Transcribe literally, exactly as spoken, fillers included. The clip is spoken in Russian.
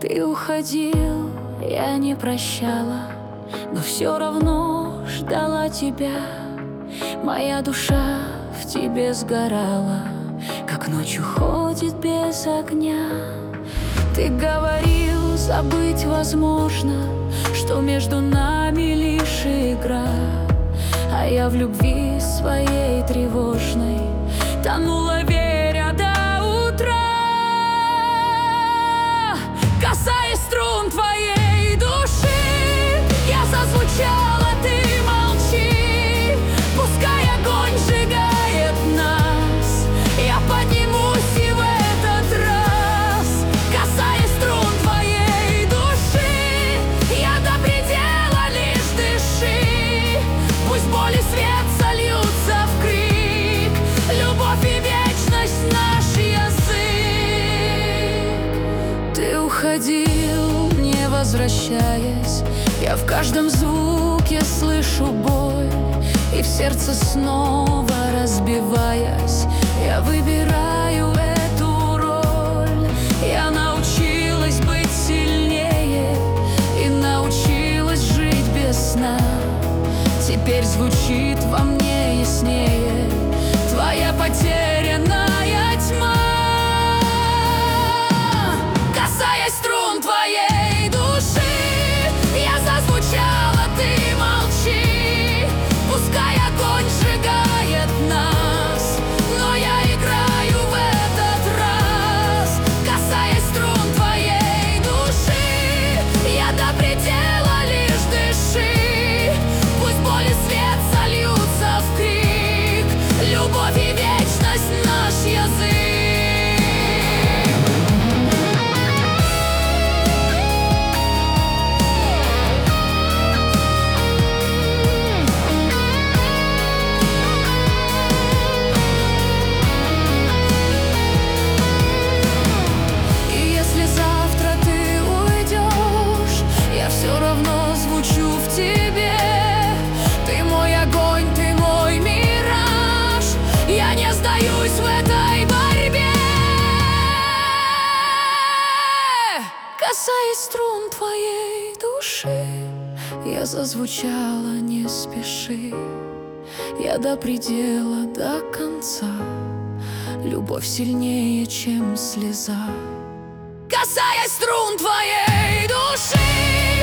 Ты уходил, я не прощала, но все равно ждала тебя. Моя душа в тебе сгорала, как ночь уходит без огня. Ты говорил, забыть возможно, что между нами лишь игра. А я в любви своей тревожной тонула, веря до утра. Касаясь струн твоей души, я зазвучала, ты молчи. Пускай огонь сжигает нас, я поднимусь и в этот раз. Касаясь струн твоей души, я до предела лишь дыши. Пусть боль и свет сольются в крик, любовь и вечность наш язык. Ты уходил, не возвращаясь, я в каждом звуке слышу боль, и в сердце снова разбиваясь, я выбираю эту роль. Я научилась быть сильнее и научилась жить без сна. Теперь звучит во мне яснее твоя потерянная тьма. Касаясь струн твоей души, я зазвучала, ты молчи. Пускай огонь сжигает нас, но я играю в этот раз. Касаясь струн твоей души, я до предела лишь дыши. Пусть боль и свет сольются в крик, любовь и вечность наш язык. И если завтра ты уйдешь, я все равно звучу в тебе. Ты мой огонь, ты мой мираж, я не сдаюсь в этой борьбе. Касаясь струн твоей души, я зазвучала, не спеши. Я до предела, до конца, любовь сильнее, чем слеза. Касаясь струн твоей души,